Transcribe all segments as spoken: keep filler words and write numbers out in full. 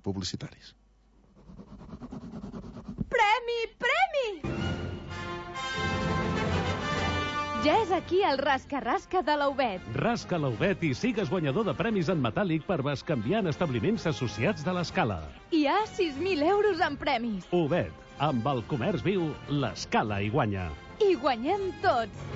publicitaris. Premi! Premi! Ja és aquí el rasca-rasca de l'Aubet. Rasca l'Aubet i sigues guanyador de premis en metàl·lic per bescanviar en establiments associats de l'Escala. Hi ha sis mil euros en premis. Aubet, amb el comerç viu, l'Escala hi guanya. I guanyem tots.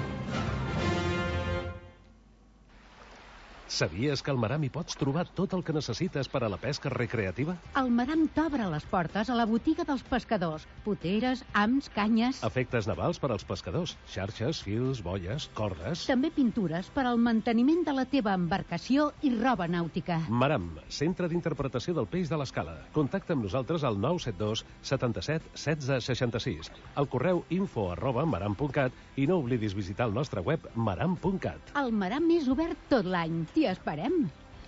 Sabies que al Maram hi pots trobar tot el que necessites per a la pesca recreativa? El Maram t'obre les portes a la botiga dels pescadors. Poteres, hams, canyes... Efectes navals per als pescadors. Xarxes, fils, boies, cordes... També pintures per al manteniment de la teva embarcació i roba nàutica. Maram, centre d'interpretació del peix de l'Escala. Contacta amb nosaltres al nou set dos setanta-set setze seixanta-sis. Al correu info arroba maram punt cat i no oblidis visitar el nostre web maram punt cat. El Maram és obert tot l'any. T'hi esperem.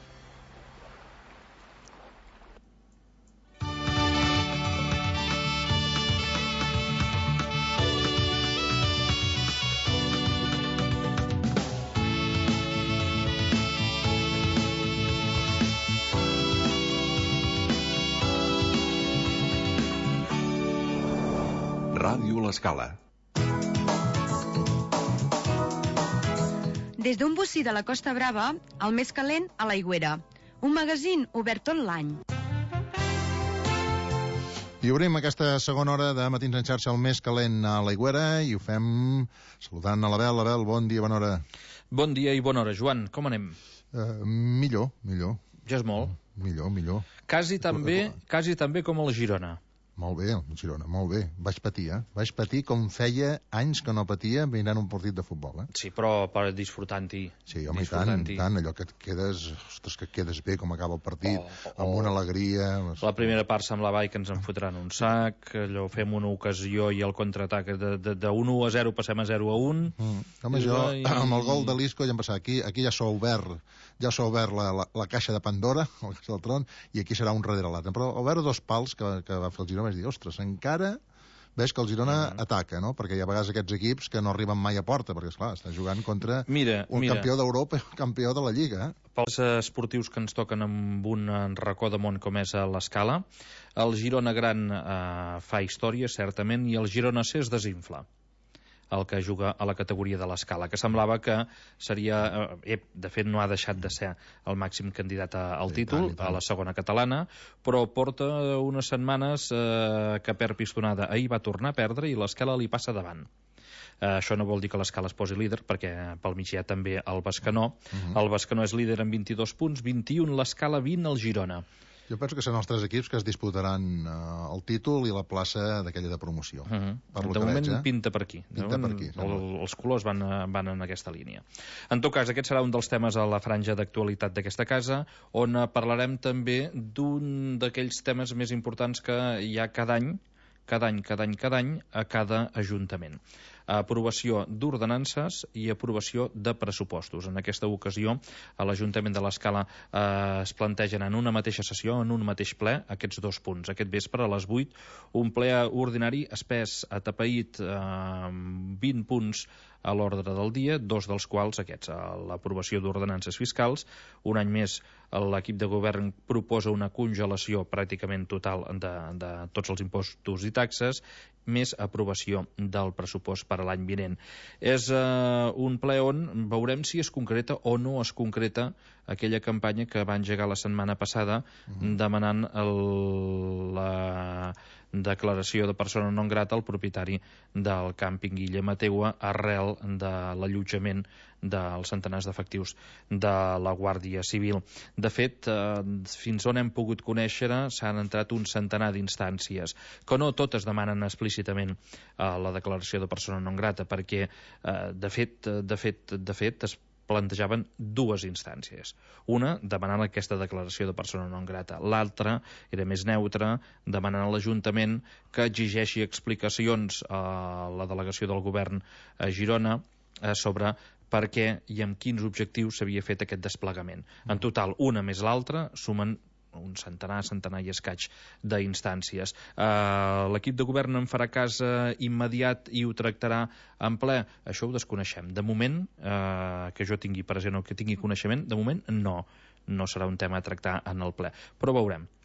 Ràdio L'Escala. Des d'un bocí de la Costa Brava, el més calent a l'Aigüera. Un magazín obert tot l'any. I obrim aquesta segona hora de Matins en xarxa, el més calent a l'Aigüera, i ho fem saludant a l'Abel. Abel, bon dia, bona hora. Bon dia i bona hora, Joan. Com anem? Uh, millor, millor. Ja és molt. Millor, millor. Quasi tan bé, quasi tan bé com a la Girona. Molt bé, Girona, molt bé. Vaig patir, eh? Vaig patir com feia anys que no patia mirant un partit de futbol, eh? Sí, però per disfrutant-hi. Sí, home, i tant, tant, allò que et quedes, ostres, que et quedes bé com acaba el partit, oh, oh, amb una alegria... La primera part semblava que ens en fotran un sac, allò fem una ocasió i el contraatac de, de, de un u a zero passem a zero a un... Mm. Home, jo, i... amb el gol de l'Isco ja em passava, aquí, aquí ja s'ha obert, ja s'ha obert la, la, la caixa de Pandora, el caixa del tron, i aquí serà un darrere l'altre. Però obert dos pals que, que va fer el Girona, vaig dir, ostres, encara veig que el Girona mm. ataca, no? Perquè hi ha a vegades aquests equips que no arriben mai a porta, perquè, esclar, està jugant contra mira, un mira. campió d'Europa i un campió de la Lliga. Eh? Pels esportius que ens toquen amb un racó de món com és a l'Escala, el Girona Gran eh, fa història, certament, i el Girona C es desinfla, el que juga a la categoria de l'Escala, que semblava que seria... Eh, de fet, no ha deixat de ser el màxim candidat a, al títol, a la segona catalana, però porta unes setmanes eh, que perd pistonada. Ahir va tornar a perdre i l'Escala li passa davant. Uh, això no vol dir que l'Escala es posi líder, perquè pel mig hi ha també el Bescanó. Uh-huh. El Bescanó és líder amb vint-i-dos punts, vint-i-un l'Escala, vint el Girona. Jo penso que són els tres equips que es disputaran uh, el títol i la plaça d'aquella de promoció. Uh-huh. Per de moment veig, eh? pinta per aquí. Pinta per aquí. El, els colors van, van en aquesta línia. En tot cas, aquest serà un dels temes a la franja d'actualitat d'aquesta casa, on parlarem també d'un d'aquells temes més importants que hi ha cada any, cada any, cada any, cada any, a cada ajuntament. Aprovació d'ordenances i aprovació de pressupostos. En aquesta ocasió, a l'Ajuntament de l'Escala eh, es plantegen en una mateixa sessió, en un mateix ple, aquests dos punts. Aquest vespre, a les vuit, un ple ordinari espès, atapeït, eh, vint punts a l'ordre del dia, dos dels quals aquests, l'aprovació d'ordenances fiscals. Un any més, l'equip de govern proposa una congelació pràcticament total de, de tots els impostos i taxes, més aprovació del pressupost per a l'any vinent. És eh, un ple on veurem si es concreta o no es concreta aquella campanya que va engegar la setmana passada mm-hmm. demanant el, la declaració de persona non grata al propietari del càmping Guillem Ategua arrel de l'allotjament dels centenars d'efectius de la Guàrdia Civil. De fet, eh, fins on hem pogut conèixer, s'han entrat un centenar d'instàncies, que no totes demanen explícitament eh, la declaració de persona non grata, perquè, eh, de fet, de fet, de fet, es plantejaven dues instàncies. Una, demanant aquesta declaració de persona non grata. L'altra era més neutra, demanant a l'Ajuntament que exigeixi explicacions a la delegació del govern a Girona eh, sobre per què i amb quins objectius s'havia fet aquest desplegament. En total, una més l'altra sumen un centenar, centenar i escaig d'instàncies. Uh, l'equip de govern en farà cas uh, immediat i ho tractarà en ple? Això ho desconeixem. De moment, uh, que jo tingui present o que tingui coneixement, de moment no, no serà un tema a tractar en el ple. Però veurem.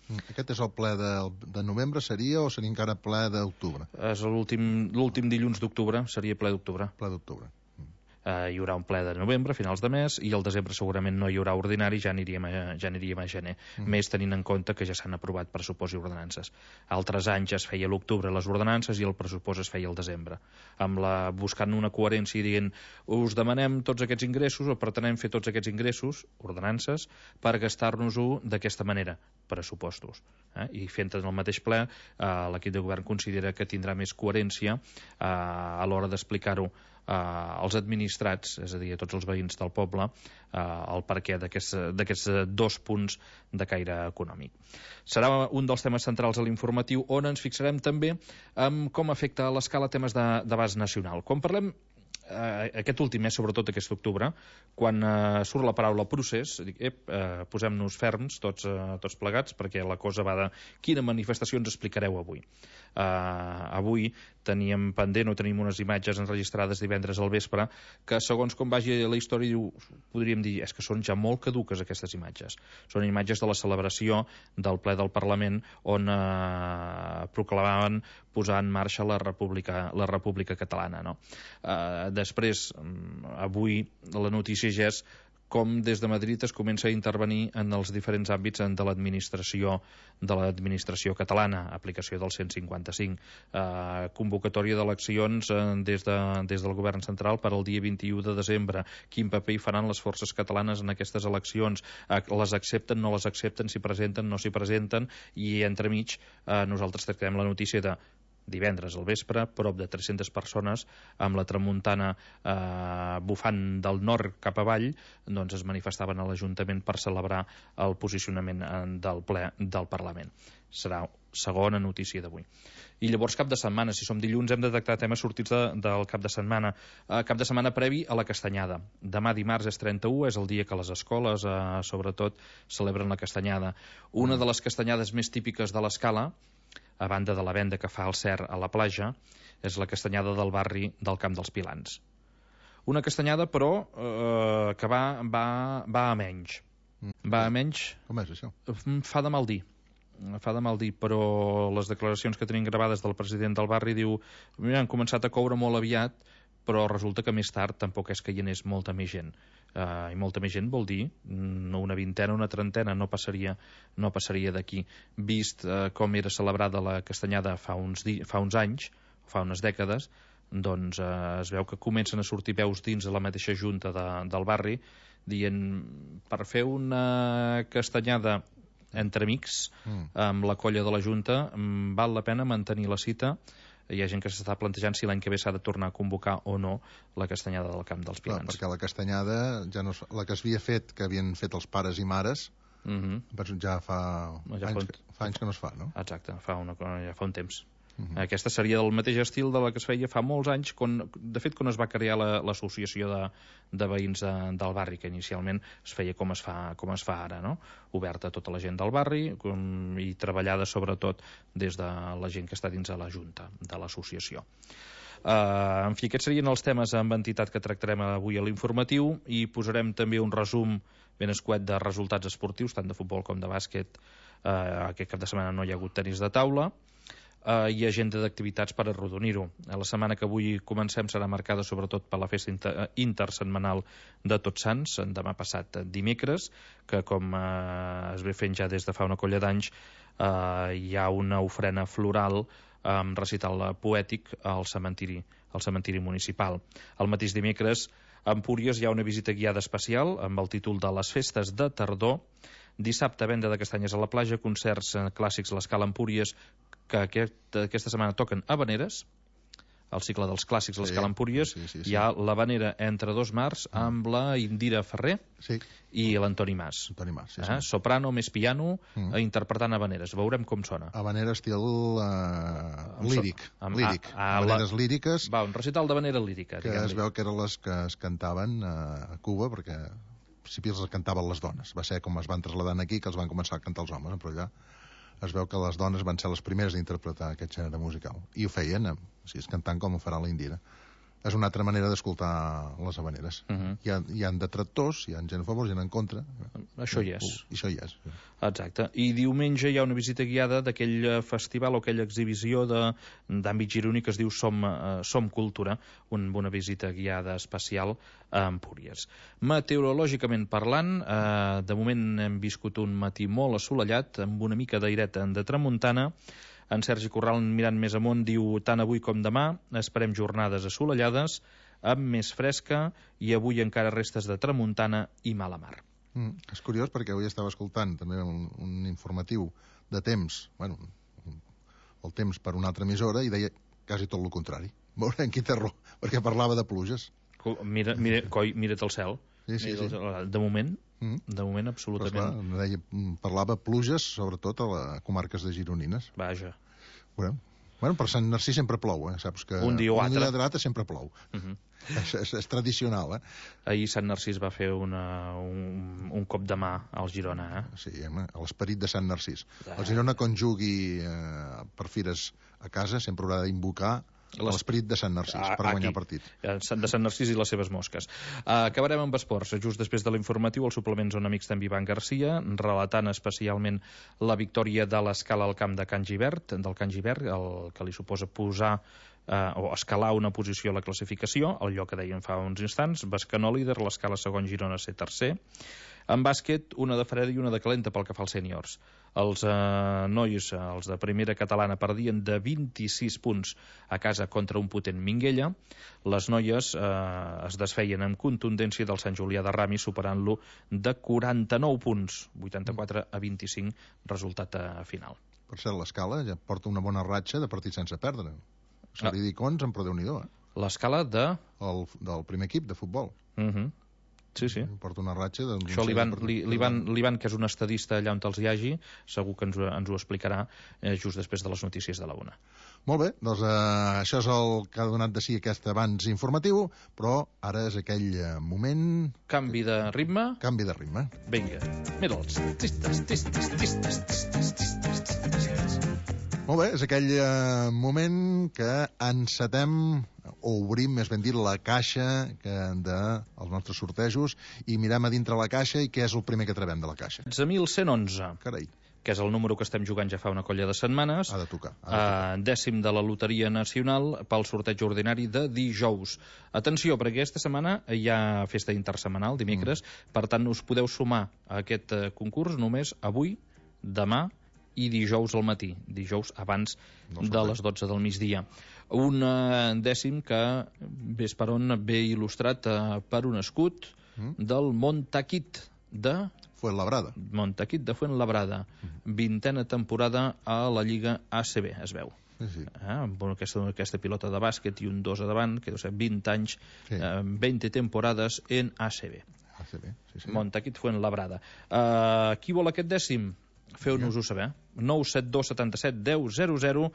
Aquest és el ple de, de novembre, seria, o seria encara ple d'octubre? És l'últim dilluns d'octubre, seria ple d'octubre. Ple d'octubre. Uh, hi haurà un ple de novembre, finals de mes, i el desembre segurament no hi haurà ordinari, ja aniríem a, ja aniríem a gener, mm. més tenint en compte que ja s'han aprovat pressupost i ordenances. Altres anys es feia l'octubre les ordenances i el pressupost es feia el desembre. Amb la, buscant una coherència i dient us demanem tots aquests ingressos o pretenem fer tots aquests ingressos, ordenances, per gastar-nos-ho d'aquesta manera, pressupostos. Eh? I fent en el mateix ple, eh, l'equip de govern considera que tindrà més coherència eh, a l'hora d'explicar-ho Uh, als administrats, és a dir, a tots els veïns del poble, uh, el perquè d'aquests dos punts de caire econòmic. Serà un dels temes centrals a l'informatiu, on ens fixarem també en com afecta a l'escala temes d'abast nacional. Quan parlem Uh, aquest últim mes, sobretot aquest octubre, quan uh, surt la paraula procés, dic, ep, uh, posem-nos ferms tots, uh, tots plegats, perquè la cosa va de quines manifestacions explicareu avui. Uh, avui teníem pendent o tenim unes imatges enregistrades divendres al vespre que, segons com vagi la història, diu, podríem dir, és que són ja molt caduques aquestes imatges. Són imatges de la celebració del ple del Parlament on uh, proclamaven posar en marxa la República, la República Catalana. No? Uh, després, avui, la notícia ja és com des de Madrid es comença a intervenir en els diferents àmbits de l'administració de l'administració catalana, aplicació del cent cinquanta-cinc, eh, convocatòria d'eleccions eh, des, de, des del govern central per al dia vint-i-u de desembre, quin paper hi faran les forces catalanes en aquestes eleccions, eh, les accepten, no les accepten, s'hi presenten, no s'hi presenten, i entremig eh, nosaltres tractem la notícia de divendres al vespre, prop de tres-centes persones amb la tramuntana eh, bufant del nord cap avall, doncs es manifestaven a l'Ajuntament per celebrar el posicionament del ple del Parlament. Serà segona notícia d'avui. I llavors cap de setmana, si som dilluns, hem de detectar temes sortits de, del cap de setmana. Eh, cap de setmana previ a la Castanyada. Demà dimarts és trenta-u, és el dia que les escoles, eh, sobretot, celebren la Castanyada. Una de les castanyades més típiques de l'Escala, a banda de la venda que fa el Cer a la platja, és la castanyada del barri del Camp dels Pilans. Una castanyada, però, eh, que va, va, va a menys. Va a menys... Com és això? Fa de mal dir. Fa de mal dir, però les declaracions que tenim gravades del president del barri diu mira, han començat a coure molt aviat, però resulta que més tard tampoc és que hi anés molta més gent. Uh, I molta més gent vol dir una vintena, una trentena, no passaria, no passaria d'aquí. Vist uh, com era celebrada la castanyada fa uns, di fa uns anys, fa unes dècades, doncs uh, es veu que comencen a sortir veus dins de la mateixa junta de, del barri dient per fer una castanyada entre amics mm. amb la colla de la junta val la pena mantenir la cita. Hi ha gent que s'està plantejant si l'any que ve s'ha de tornar a convocar o no la castanyada del Camp dels Pilans. Clar, perquè la castanyada, ja no, la que s'havia fet, que havien fet els pares i mares, mm-hmm. ja, fa, ja anys, fa, un... fa anys que no es fa, no? Exacte, fa una, ja fa un temps. Mm-hmm. Aquesta seria del mateix estil de la que es feia fa molts anys, quan, de fet, quan es va crear l'associació la, de, de veïns de, del barri, que inicialment es feia com es fa, com es fa ara, no? Oberta a tota la gent del barri com, i treballada sobretot des de la gent que està dins de la junta de l'associació. Uh, en fi, aquests serien els temes amb entitat que tractarem avui a l'informatiu, i posarem també un resum ben escuet de resultats esportius, tant de futbol com de bàsquet. Uh, aquest cap de setmana no hi ha hagut tenis de taula. Uh, i agenda d'activitats per arrodonir-ho. La setmana que avui comencem serà marcada sobretot per la festa inter intersetmanal de Tots Sants, demà passat dimecres, que com uh, es ve fent ja des de fa una colla d'anys, uh, hi ha una ofrena floral amb recital poètic al cementiri, al cementiri municipal. El mateix dimecres a Empúries hi ha una visita guiada especial amb el títol de Les festes de tardor. Dissabte, venda de castanyes a la platja, concerts clàssics a l'Escala Empúries, que aquest, aquesta setmana toquen Havaneres, el cicle dels clàssics a l'Escala Empúries. Sí, sí, sí. Hi ha l'Havanera entre dos mars amb la Indira Ferrer sí. i l'Antoni Mas. Antoni Mas, sí, eh? sí. Soprano més piano, mm. interpretant Havaneres. Veurem com sona. Havanera estil uh, líric. Amb, líric. A, a, Havaneres la... líriques. Va, un recital d'Havanera lírica. Que es veu que eren les que es cantaven uh, a Cuba, perquè al principi els cantaven les dones. Va ser com es van traslladant aquí que els van començar a cantar els homes, però allà es veu que les dones van ser les primeres a interpretar aquest gènere musical. I ho feien, o sigui, cantant com ho farà la Indira. és una altra manera d'escoltar les havaneres. Uh -huh. hi, ha, hi ha detractors, hi ha gent a favor, gent en contra. Això hi és. Uh, això hi és. Exacte. I diumenge hi ha una visita guiada d'aquell festival o aquella exhibició d'àmbit gironí que es diu Som, uh, Som Cultura, un, una visita guiada especial a Empúries. Meteorològicament parlant, uh, de moment hem viscut un matí molt assolellat, amb una mica d'aireta de tramuntana. En Sergi Corral, mirant més amunt, diu tant avui com demà esperem jornades assolellades, amb més fresca, i avui encara restes de tramuntana i mala mar. Mm, és curiós perquè avui estava escoltant també un, un informatiu de temps, bueno, el temps per una altra emissora, i deia quasi tot el contrari. Veurem qui té raó, perquè parlava de pluges. Mira, mira, coi, mira't el cel. Sí, sí, sí. De moment, mm. de moment absolutament. Però, esclar, deia, parlava pluges, sobretot a les comarques de Gironines. Vaja. Bueno, bueno, per Sant Narcís sempre plou, eh? Saps que un dia o altre. Un dia o altre sempre plou. Uh -huh. és, és, és tradicional, eh? Ahir Sant Narcís va fer una, un, un cop de mà al Girona, eh? Sí, l'esperit de Sant Narcís. Ah. El Girona conjugui eh, per fires a casa sempre haurà d'invocar l'esperit de Sant Narcís per guanyar partit. De Sant Narcís i les seves mosques. Uh, acabarem amb esports. Just després de l'informatiu, els suplements on amics d'en Ivan Garcia, relatant especialment la victòria de l'Escala al camp de Can Gibert, del Can Gibert, el que li suposa posar Uh, o escalar una posició a la classificació, el lloc que deien fa uns instants. Bescanó líder, l'Escala segon, Girona ser tercer. En bàsquet, una de freda i una de calenta pel que fa als sèniors. Els uh, nois, els de primera catalana, perdien de vint-i-sis punts a casa contra un potent Minguella. Les noies uh, es desfeien amb contundència del Sant Julià de Ramis, superant-lo de quaranta-nou punts, vuitanta-quatre a vint-i-cinc, resultat uh, final. Per cert, l'Escala ja porta una bona ratxa de partits sense perdre. Se li dic onze, em però Déu-n'hi-do, eh? L'escala de... El, del primer equip de futbol. Uh -huh. Sí, sí. Porta una ratxa... De... Això l'Ivan, l'Ivan, que és un estadista allà on els hi hagi, segur que ens, ens ho explicarà eh, just després de les notícies de la una. Molt bé, doncs eh, això és el que ha donat de si aquest abans informatiu, però ara és aquell eh, moment... Canvi de ritme? Canvi de ritme. Vinga, mira'ls. Molt bé, és aquell eh, moment que encetem o obrim, més ben dit, la caixa que dels nostres sortejos i mirem a dintre la caixa i què és el primer que trobem de la caixa. setze mil cent onze. Carai. Que és el número que estem jugant ja fa una colla de setmanes. Ha de tocar. Ha de tocar. Uh, dècim de la Loteria Nacional pel sorteig ordinari de dijous. Atenció, perquè aquesta setmana hi ha festa intersetmanal, dimecres, mm. per tant us podeu sumar a aquest uh, concurs només avui, demà i dijous al matí, dijous abans de les dotze del migdia. Un uh, dècim que ves per on ve il·lustrat uh, per un escut mm. del Montaquit de... Fuenlabrada. Montaquit de Fuenlabrada. Mm. Vintena temporada a la Lliga A C B, es veu. Sí, sí. Ah, bueno, aquesta, aquesta pilota de bàsquet i un dos a davant, que deu ser vint anys, sí. eh, vint temporades en A C B. A C B, sí, sí. Montaquit Fuenlabrada. Uh, qui vol aquest dècim? Feu-nos-ho saber. nou set dos set set deu zero zero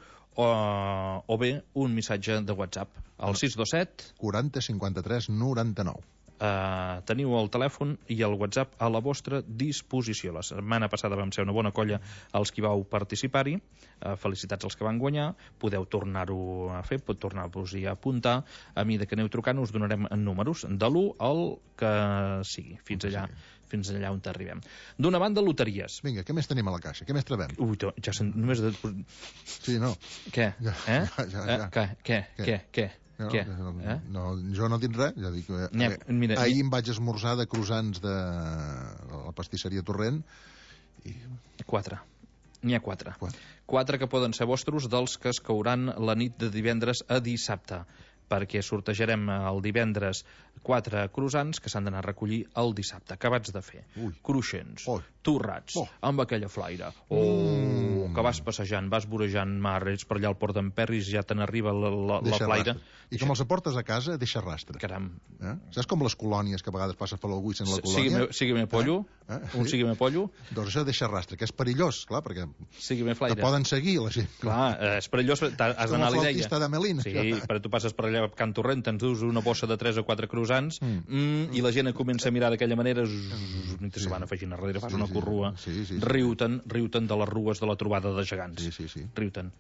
o, o bé un missatge de WhatsApp al sis dos set quaranta cinquanta-tres noranta-nou. Uh, teniu el telèfon i el WhatsApp a la vostra disposició. La setmana passada vam ser una bona colla els qui vau participar-hi. Uh, felicitats als que van guanyar. Podeu tornar-ho a fer, pot tornar-vos-hi a apuntar. A mesura que aneu trucant us donarem números de l'u al que sigui, fins allà, fins allà on arribem. D'una banda, loteries. Vinga, què més tenim a la caixa? Què més trobem? Ui, to, ja sen, només de... Sí, no. Què? Ja, eh? ja, ja, ja. Eh? Què? Què? Què? Què? No, Què? no, eh? no, jo no dic res. Ja dic, eh, N'hi ha, mira, ahir em vaig esmorzar de croissants de la pastisseria Torrent i... Quatre. N'hi ha quatre. Quatre. Quatre que poden ser vostres dels que es cauran la nit de divendres a dissabte, perquè sortejarem el divendres quatre croissants que s'han d'anar a recollir el dissabte, acabats de fer. Ui. Cruixents, Oi. torrats, Oh. amb aquella flaire. Oh, mm. que vas passejant, vas vorejant mar, ets per allà al Port d'en Perris, ja te n'arriba la, la, la flaire. Rastre. I com els aportes a casa, deixa rastre. Caram. Eh? Saps com les colònies que a vegades passes per l'algú i sent la colònia? Sígueme, sígueme pollo, eh? Eh? un sígueme pollo. Doncs això deixa rastre, que és perillós, clar, perquè sígueme flaire. te poden seguir la gent. Clar, eh, és perillós, has d'anar a l'idea. Com el flautista de Melina. Sí, però tu passes per allà a Can Torrent, ens dus una bossa de tres o quatre croissants, mm. Mm, i la gent comença a mirar d'aquella manera, zzz, mentre sí. se van afegint a darrere, fas sí, una sí. corrua, sí, sí, sí. riu-te'n, riu-te'n de les rues de la trobada de gegants. Sí, sí, sí. Riu-te'n.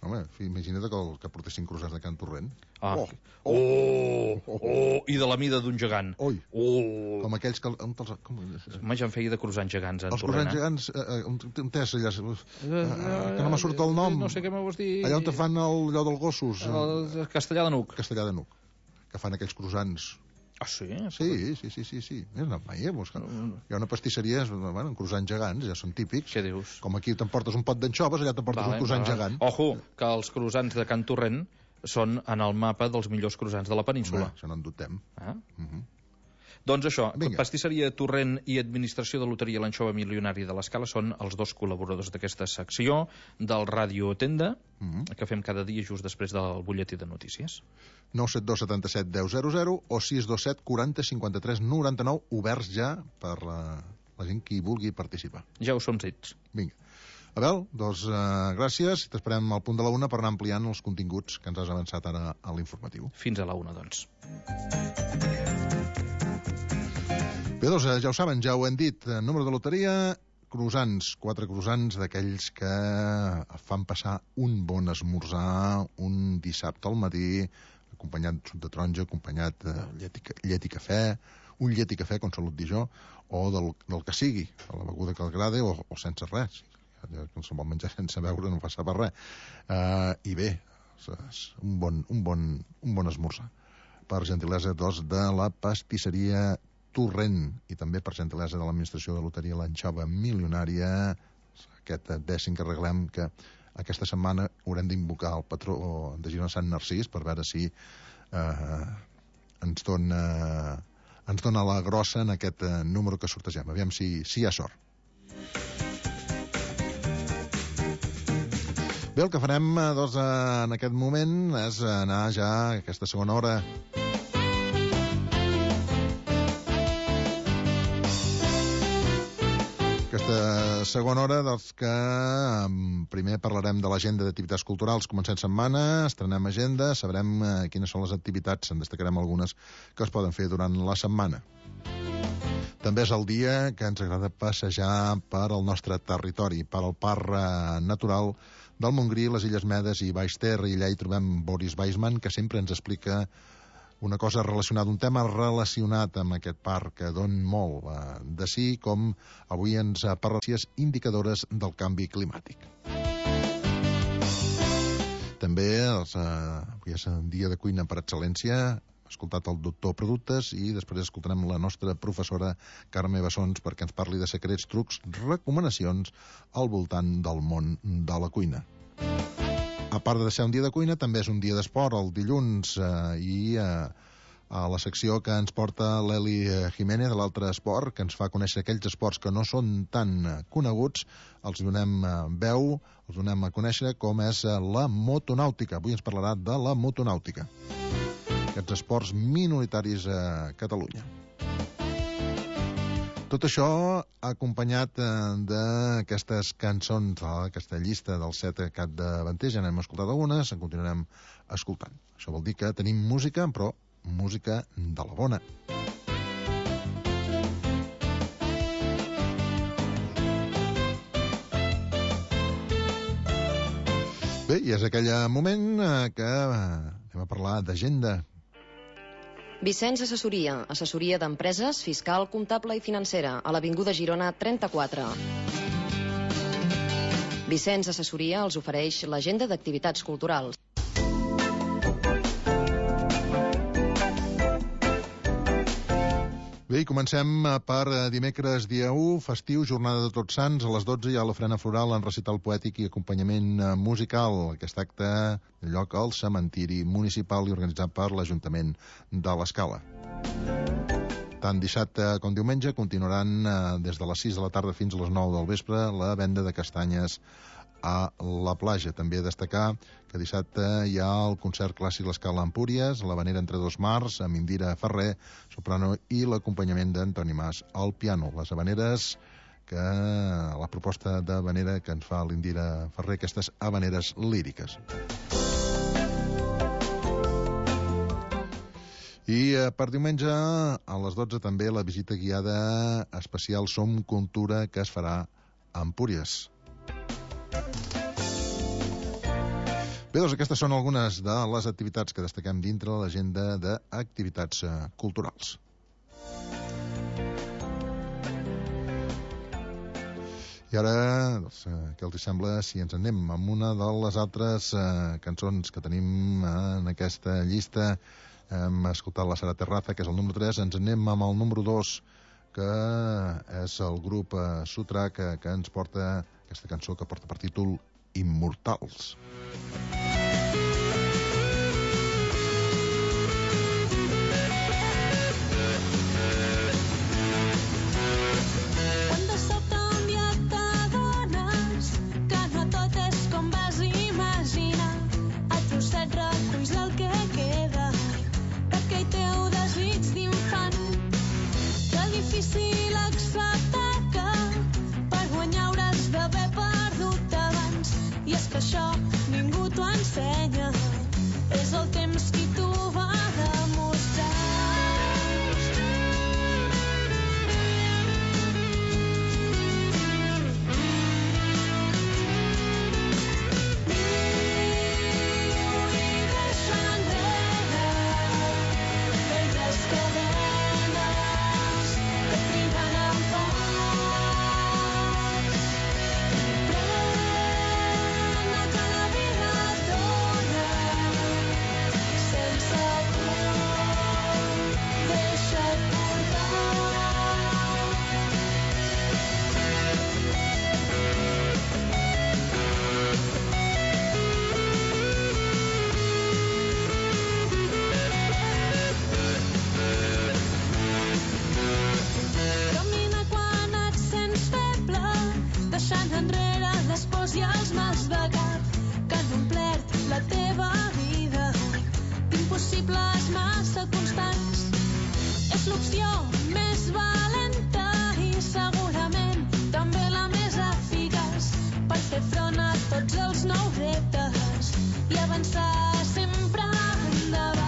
Home, imagina't que, el, que portessin croissants de Can Torrent. Ah. Oh, oh, oh, oh, oh, i de la mida d'un gegant. Oi, oh. Com aquells que... On te'ls, com, Home, ja em feia de croissants gegants, en els Torrent. croissants gegants, eh, on, on t'és allà? Eh, que no m'ha sortit el nom. No sé què m'ho vols dir. Allà on te fan el, allò dels gossos. El Castellà de Nuc. Castellà de Nuc. Que fan aquells croissants. Ah, sí? Sí, sí, sí, sí, sí. No he anat mai, eh? Hi ha una pastisseria, bueno, croissants gegants, ja són típics. Què dius? Com aquí t'emportes un pot d'anxoves, allà t'emportes vale, un croissant vale. gegant. Ojo, que els croissants de Can Torrent són en el mapa dels millors croissants de la península. Home, això no en dubtem. Ah? Uh -huh. Doncs això, Vinga. Pastisseria Torrent i Administració de Loteria L'Anxova Milionari de l'Escala són els dos col·laboradors d'aquesta secció del Ràdio Tenda, uh -huh. que fem cada dia just després del butlletí de notícies. nou set dos setanta set deu zero zero o sis dos set quaranta cinquanta tres noranta nou, oberts ja per la, la gent que hi vulgui participar. Ja us som dits. Vinga. Abel, doncs uh, gràcies. T'esperem al punt de la una per anar ampliant els continguts que ens has avançat ara a l'informatiu. Fins a la una, doncs. Bé, doncs ja ho saben, ja ho hem dit. Número de loteria, croissants. Quatre croissants d'aquells que fan passar un bon esmorzar un dissabte al matí, acompanyat de suc de taronja, acompanyat de llet i, llet i cafè, un llet i cafè, com salut dir jo, o del, del que sigui, de la beguda que agrada o, o sense res. No se'n vol menjar sense beure, no passa per res. Uh, I bé, és un bon, un bon, un bon esmorzar. Per gentilesa, doncs, de la pastisseria Torrent, i també per gentilesa de l'administració de loteria L'Anxova Milionària, aquest dècim que reglem, que aquesta setmana haurem d'invocar el patró de Girona, Sant Narcís, per veure si eh, ens dona ens dona la grossa en aquest eh, número que sortegem. Aviam si, si hi ha sort. Bé, el que farem doncs, en aquest moment és anar ja a aquesta segona hora. Aquesta segona hora, doncs que primer parlarem de l'agenda d'activitats culturals. Comencem setmana, estrenem agenda, sabrem eh, quines són les activitats, en destacarem algunes que es poden fer durant la setmana. També és el dia que ens agrada passejar per al nostre territori, per al parc eh, natural del Montgrí, les Illes Medes i Baix Ter, i allà hi trobem Boris Weisman, que sempre ens explica una cosa relacionada, un tema relacionat amb aquest parc que don molt eh, de sí, com avui ens parla de les indicadores del canvi climàtic. També els, eh, avui és un dia de cuina per excel·lència, escoltat el doctor Productes, i després escoltarem la nostra professora Carme Bessons perquè ens parli de secrets, trucs, recomanacions al voltant del món de la cuina. A part de ser un dia de cuina, també és un dia d'esport, el dilluns, eh, i eh, a la secció que ens porta l'Eli Jiménez de l'Altre Esport, que ens fa conèixer aquells esports que no són tan coneguts, els donem veu, els donem a conèixer, com és la motonàutica. Avui ens parlarà de la motonàutica. Aquests esports minoritaris a Catalunya. Tot això acompanyat d'aquestes cançons, d'aquesta llista dels set capdavanters, ja n'hem escoltat algunes, en continuarem escoltant. Això vol dir que tenim música, però música de la bona. Bé, i és aquell moment que anem a parlar d'agenda. Vicenç Assessoria, assessoria d'empreses, fiscal, comptable i financera, a l'Avinguda Girona trenta-quatre. Vicenç Assessoria els ofereix l'agenda d'activitats culturals. Bé, i comencem per dimecres dia u, festiu, jornada de Tots Sants, a les dotze hi ha l'ofrena floral en recital poètic i acompanyament musical. Aquest acte té lloc al cementiri municipal i organitzat per l'Ajuntament de l'Escala. Tant dissabte com diumenge continuaran des de les sis de la tarda fins a les nou del vespre la venda de castanyes a la platja. També destacar que dissabte hi ha el concert clàssic L'Escala Empúries, la Vanera entre dos mars, amb Indira Ferrer, soprano, i l'acompanyament d'Antoni Mas al piano. Les habaneres, que la proposta de habanera que ens fa l'Indira Ferrer, aquestes habaneres líriques. I per diumenge a les dotze també la visita guiada especial Som Cultura, que es farà a Empúries. doncs aquestes són algunes de les activitats que destaquem dintre l'agenda d'activitats eh, culturals. I ara, doncs, què els sembla si ens anem amb una de les altres eh, cançons que tenim en aquesta llista? Hem escoltat la Sara Terraza, que és el número tres. Ens anem amb el número dos, que és el grup eh, Sutra, que, que ens porta aquesta cançó que porta per títol Immortals. Difícil acceptar que per guanyar hauràs d'haver perdut abans, i és que això ningú t'ho ensenya, és el temps qui t'ho va demostrar. I els mals de cap que han omplert la teva vida d'impossibles massa constants. És l'opció més valenta i segurament també la més eficaç per fer front a tots els nous reptes i avançar sempre endavant.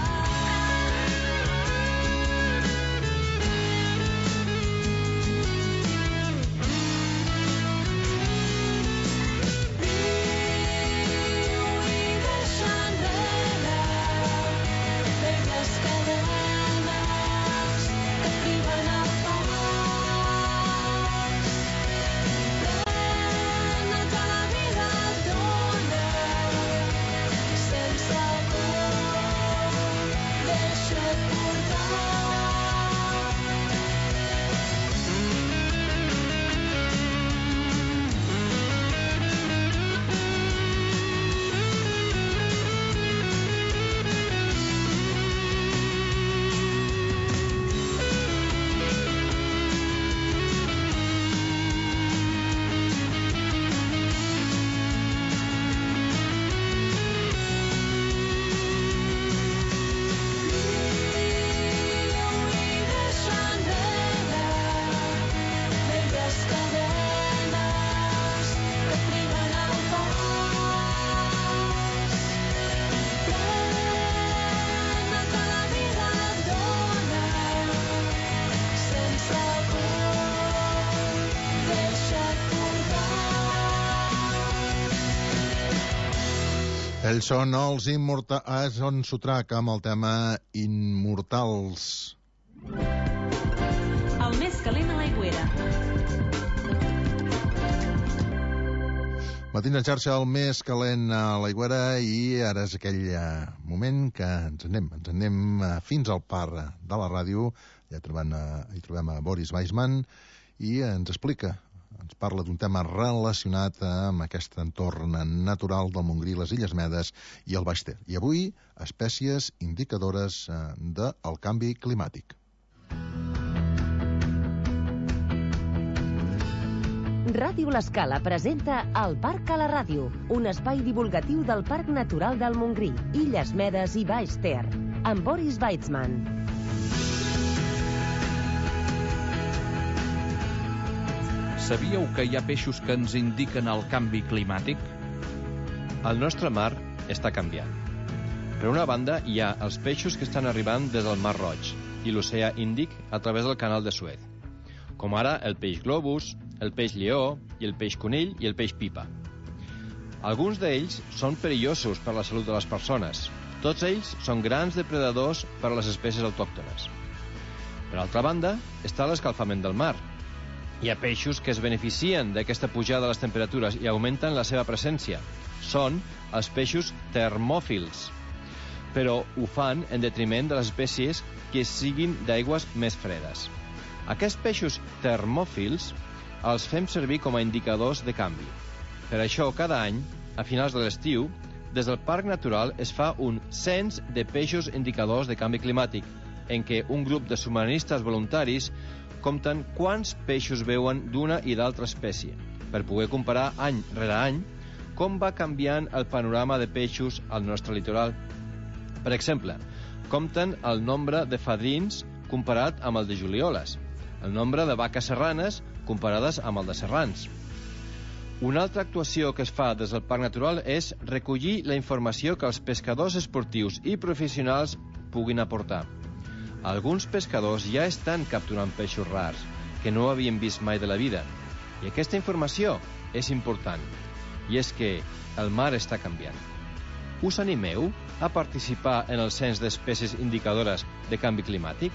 Ells són els Immortals, on Sutrac amb el tema Immortals. El més calent a l'aigüera. Matins en xarxa, el més calent a l'aigüera, i ara és aquell moment que ens anem, ens anem fins al par de la ràdio. Ja trobem, hi trobem a Boris Weissman i ens explica, ens parla d'un tema relacionat amb aquest entorn natural del Montgrí, les Illes Medes i el Baix Ter. I avui, espècies indicadores del canvi climàtic. Ràdio L'Escala presenta El Parc a la Ràdio, un espai divulgatiu del Parc Natural del Montgrí, Illes Medes i Baix Ter, amb Boris Weissman. Sabíeu que hi ha peixos que ens indiquen el canvi climàtic? El nostre mar està canviant. Per una banda, hi ha els peixos que estan arribant des del Mar Roig i l'oceà Índic a través del canal de Suez, com ara el peix globus, el peix lleó i el peix conill i el peix pipa. Alguns d'ells són perillosos per a la salut de les persones. Tots ells són grans depredadors per a les espècies autòctones. Per altra banda, està l'escalfament del mar. Hi ha peixos que es beneficien d'aquesta pujada de les temperatures i augmenten la seva presència. Són els peixos termòfils, però ho fan en detriment de les espècies que siguin d'aigües més fredes. Aquests peixos termòfils els fem servir com a indicadors de canvi. Per això, cada any, a finals de l'estiu, des del Parc Natural es fa un cens de peixos indicadors de canvi climàtic, en què un grup de submarinistes voluntaris compten quants peixos veuen d'una i d'altra espècie, per poder comparar any rere any com va canviant el panorama de peixos al nostre litoral. Per exemple, compten el nombre de fadrins comparat amb el de julioles, el nombre de vaques serranes comparades amb el de serrans. Una altra actuació que es fa des del Parc Natural és recollir la informació que els pescadors esportius i professionals puguin aportar. Alguns pescadors ja estan capturant peixos rars que no havien vist mai de la vida, i aquesta informació és important, i és que el mar està canviant. Us animeu a participar en el cens d'espècies indicadores de canvi climàtic?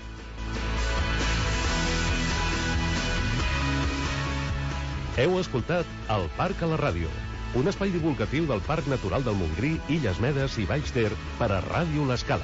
Heu escoltat El Parc a la Ràdio, un espai divulgatiu del Parc Natural del Montgrí, Illes Medes i Baix Ter per a Ràdio L'Escala.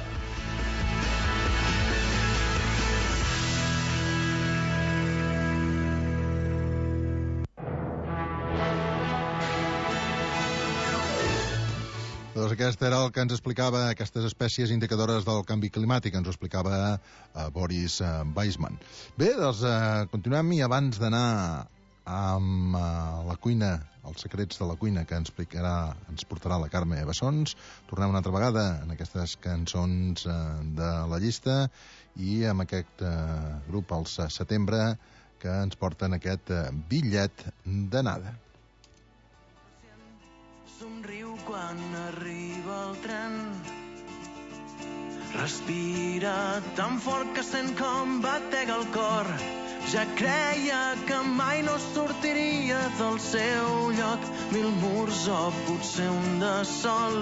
Doncs aquest era el que ens explicava aquestes espècies indicadores del canvi climàtic, ens ho explicava uh, Boris uh, Weisman. Bé, doncs uh, continuem, i abans d'anar amb uh, la cuina, els secrets de la cuina que ens explicarà, ens portarà la Carme Bessons, tornem una altra vegada en aquestes cançons uh, de la llista, i amb aquest uh, grup, els uh, Setembre, que ens porten aquest uh, bitllet d'anada. Somriu quan arriba el tren, respira tan fort que sent com batega el cor. Ja creia que mai no sortiria del seu lloc, mil murs o potser un de sol.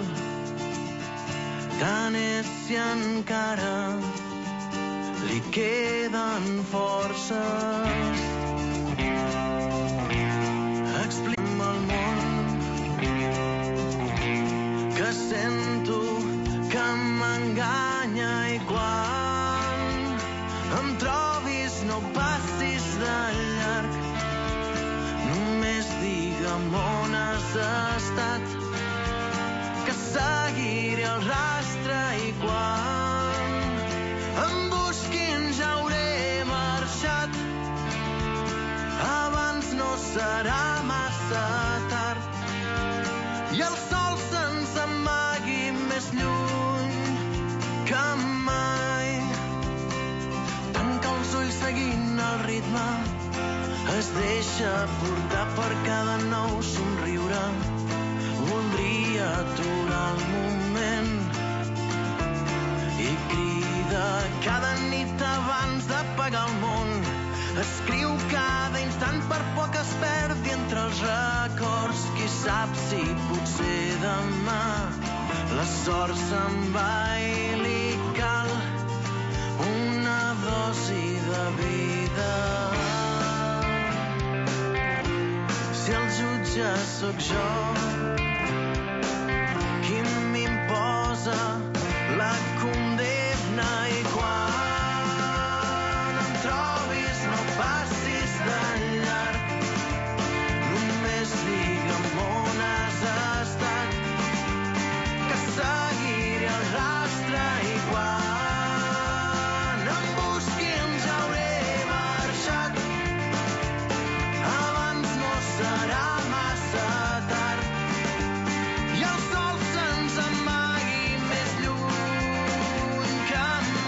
Tant és si encara li queden forces. Explica'm el món que sento que m'enganya, i quan em trobis no passis de llarg, només digue'm on has estat, que seguiré el rastre, i quan em busquin ja hauré marxat, abans no serà massa tard, i el sol se'ns amagui més lluny que mai. Tanca els ulls seguint el ritme, es deixa portar per cada nou somriure. Voldria aturar el moment i crida cada nit abans d'apagar el món. Escriu cada instant per por que es perdi entre els records. Qui sap si potser demà la sort se'n va i li cal una dosi de vida. Si el jutge sóc jo, qui m'imposa la condemna, i quan em trobis no passis de llarg, només digue'm on has estat, que seguiré el rastre, i quan em busquin ja hauré marxat, abans no serà massa tard, i el sol se'ns amagui més lluny que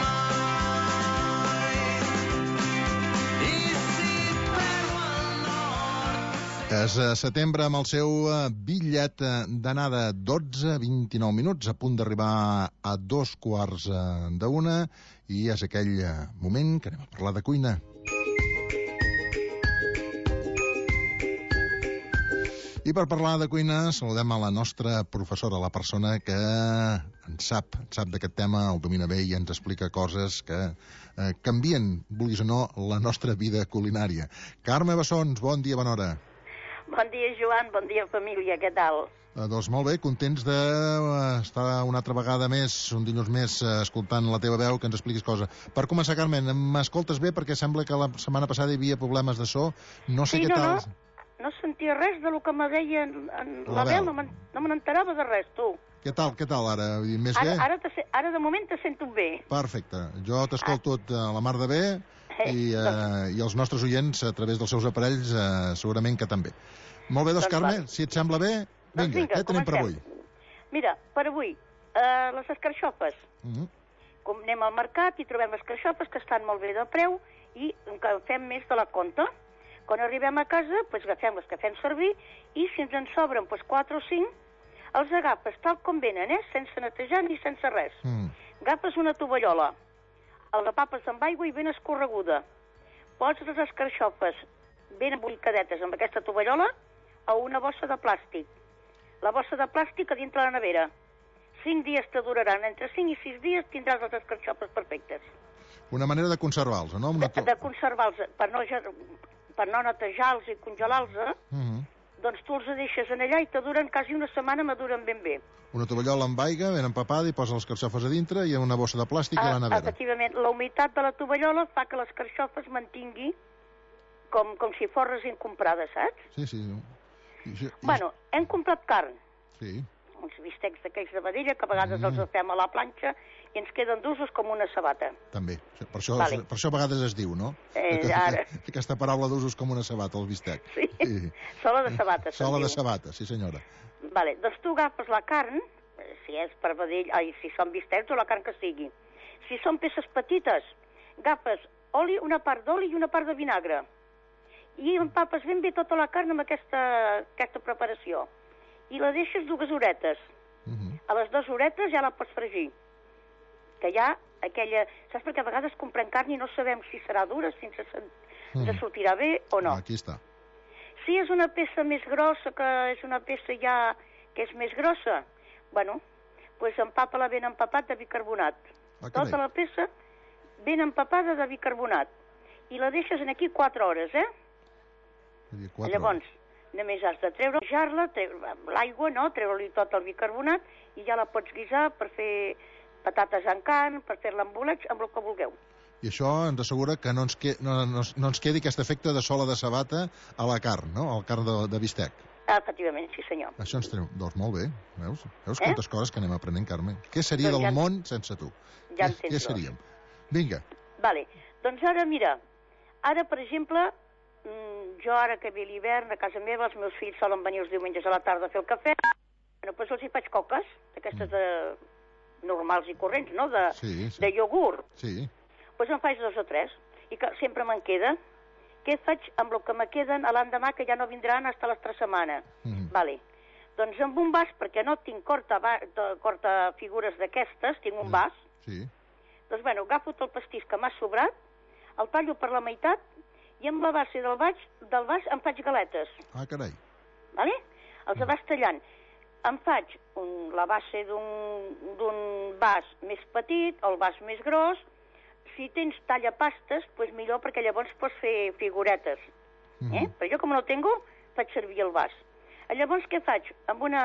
mai. I si perdo el nord... És a Setembre amb el seu eh, bitllet eh, d'anada, dotze vint-i-nou minuts, a punt d'arribar a dos quarts eh, d'una, i és aquell eh, moment que anem a parlar de cuina. I per parlar de cuina, saludem a la nostra professora, la persona que en sap, en sap d'aquest tema, el domina bé i ens explica coses que eh, canvien, vulguis o no, la nostra vida culinària. Carme Bessons, bon dia, bona hora. Bon dia, Joan, bon dia, família, què tal? Eh, doncs molt bé, contents d'estar una altra vegada més, un dilluns més, eh, escoltant la teva veu, que ens expliquis cosa. Per començar, Carmen, m'escoltes bé? Perquè sembla que la setmana passada hi havia problemes de so. No sé sí, què no, tal... No. No sentia res de lo que me deia en, en la, la veu, no me, no me n'enterava de res, tu. Què tal, què tal, ara? Més ara, bé? Ara, te, ara de moment te sento bé. Perfecte. Jo t'escolto a la mar de bé i, eh, i els nostres oients, a través dels seus aparells, eh, segurament que també. Molt bé, doncs, Carme, si et sembla bé, vinga, doncs vinga què tenim per avui? Mira, per avui, eh, les escarxofes. Mm-hmm. Com anem al mercat i trobem escarxofes que estan molt bé de preu i que fem més de la compta. Quan arribem a casa, doncs agafem les que fem servir i si ens en sobren doncs, quatre o cinc, els agafes tal com venen, eh? Sense netejar ni sense res. Mm. Agafes una tovallola, el repapes amb aigua i ben escorreguda. Poses les escarxofes ben embolicadetes amb aquesta tovallola a una bossa de plàstic. La bossa de plàstic a dintre la nevera. Cinc dies te duraran, entre cinc i sis dies tindràs les escarxofes perfectes. Una manera de conservar-los, no? Una to... De, de conservar-los, per no... per no netejar-los i congelar-los, eh? Mm-hmm. Doncs tu els deixes en allà i te duren quasi una setmana, maduren ben bé. Una tovallola amb aigua, ben empapada, i posa les carxofes a dintre i una bossa de plàstic a la nevera. Efectivament, la humitat de la tovallola fa que les carxofes mantingui com, com si fos recent comprada, saps? Sí, sí. I, i... Bueno, hem comprat carn. Sí. Uns bistecs d'aquells de vedella, que a vegades mm. els fem a la planxa, i ens queden d'usos com una sabata. També. Per això, vale. per això a vegades es diu, no? Eh, ara... Aquesta paraula d'usos com una sabata, el bistec. Sí, sí. Sola de sabata. Sola de sabata, sí senyora. Vale, doncs tu agafes la carn, si és per vedell, ai, si són bistecs o la carn que sigui. Si són peces petites, agafes oli, una part d'oli i una part de vinagre. I empapes ben bé tota la carn amb aquesta, aquesta preparació. I la deixes dues horetes. Uh-huh. A les dues horetes ja la pots fregir. Que ja aquella... Saps perquè a vegades comprem carn i no sabem si serà dura, si ens, ens uh-huh. sortirà bé o no. Ah, aquí està. Si és una peça més grossa, que és una peça ja que és més grossa, bueno, doncs empapa-la ben empapat de bicarbonat. Ah, tota la peça ben empapada de bicarbonat. I la deixes en aquí quatre hores, eh? Quatre Llavors, hores. només has de treure, jar-la, treure l'aigua, no? Treure-li tot el bicarbonat i ja la pots guisar per fer patates en carn, per fer-la amb bolets, amb el que vulgueu. I això ens assegura que no ens, que, no, no, no ens quedi aquest efecte de sola de sabata a la carn, no? A la carn de, de bistec. Efectivament, sí senyor. Això ens treu... Doncs molt bé, veus? Veus eh? quantes coses que anem aprenent, Carme? Què seria doncs del ja... món sense tu? Ja què, què seríem? Vinga. Vale, doncs ara mira, ara per exemple, jo ara que ve l'hivern a casa meva, els meus fills solen venir els diumenges a la tarda a fer el cafè, bueno, doncs els hi faig coques, d'aquestes de... normals i corrents, no? De, sí, sí. de iogurt. Sí. Doncs en faig dos o tres, i que sempre me'n queda. Què faig amb el que me queden a l'endemà, que ja no vindran fins a l'altra setmana? Mm. Vale. Doncs amb un vas, perquè no tinc corta, corta figures d'aquestes, tinc un vas. Sí. Doncs bueno, agafo tot el pastís que m'ha sobrat, el tallo per la meitat, i amb la base del vas, del vas em faig galetes. Ah, carai. Vale? Els mm. vas tallant. Em faig un, la base d'un vas més petit, el vas més gros. Si tens tallapastes, doncs millor, perquè llavors pots fer figuretes. Mm -hmm. eh? Però jo, com no tengo, faig servir el vas. Llavors, què faig? Amb una...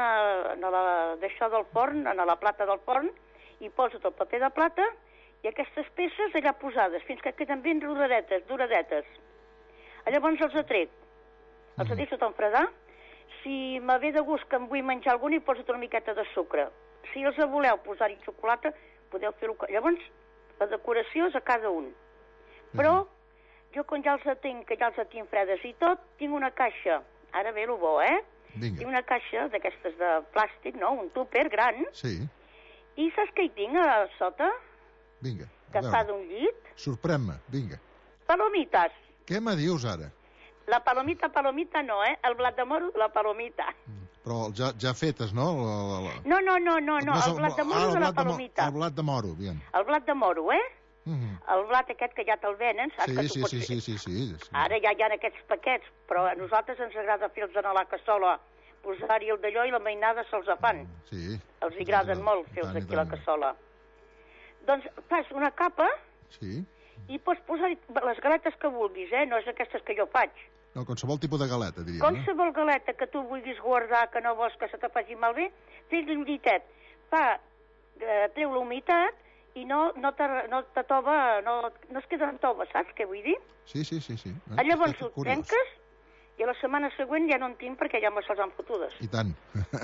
d'això del forn, en la plata del forn, i poso el paper de plata i aquestes peces allà posades, fins que queden ben rodadetes, duradetes. Llavors els atrec. Els mm -hmm. deixo tot fredar. Si me ve de gust que em vull menjar alguna, hi poso una miqueta de sucre. Si els voleu posar-hi xocolata, podeu fer-ho... Llavors, la decoració és a cada un. Però, jo quan ja els tinc, que ja els tinc fredes i tot, tinc una caixa. Ara ve el bo, eh? Vinga. Tinc una caixa d'aquestes de plàstic, no? Un tupper gran. Sí. I saps què hi tinc a sota? Vinga. Que fa d'un llit? Sorprèn-me, vinga. Palomites. Què me dius ara? La palomita, palomita no, eh? El blat de moro, la palomita. Però ja, ja fetes, no? La, la... No, no, no, no, no, el blat de moro ah, de la palomita. El blat de moro, bien. El blat de moro, eh? Uh -huh. El blat aquest que ja te'l venen, saps? Sí, que sí, pots... sí, sí, sí, sí, sí. Ara ja hi ha aquests paquets, però a nosaltres ens agrada fer-los en la cassola posar-hi el d'allò i la mainada se'ls fan. Sí. Els hi agraden molt fer-los aquí a la cassola. Doncs fas una capa sí. i pots posar-hi les galetes que vulguis, eh? No és aquestes que jo faig. No, qualsevol tipus de galeta, diria. Qualsevol galeta que tu vulguis guardar, que no vols que se te faci malbé, fes-li un ditet. Fa, eh, treu la humitat i no, no, te, no te tova, no, no es queda en tova, saps què vull dir? Sí, sí, sí. sí. Eh, Llavors ho trenques i a la setmana següent ja no en tinc perquè ja me se'ls han fotudes. I tant.